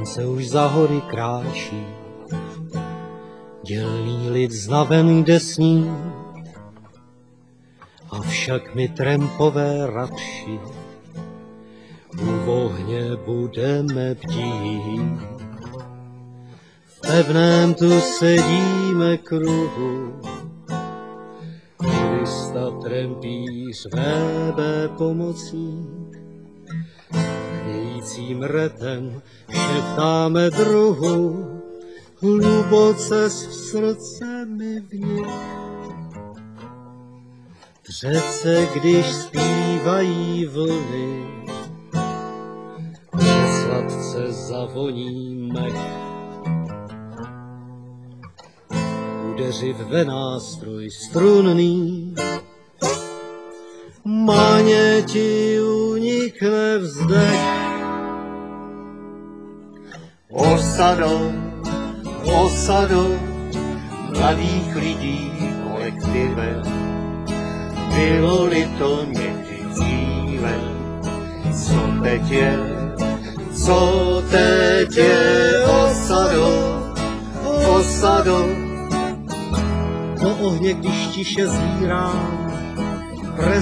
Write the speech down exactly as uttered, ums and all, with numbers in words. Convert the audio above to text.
se už za hory kráčí, dělný lid znaven jde snít, avšak my trampové radši u ohně budeme bdít. V pevném tu sedíme kruhu, Krista trampíř vébé pomocník. Chvějícím retem šeptáme druhu, hluboce s srdcemi v nich. V řece, když zpívají vlny, sladce zavoní mech. Udeřiv ve nástroj strunný, máně ti unikne vzdech. Osadou, osadou mladých lidí kolektivem, bylo-li to někdy dříve, co teď je, co teď je osadou, osadou. Do ohně, když tiše zírám,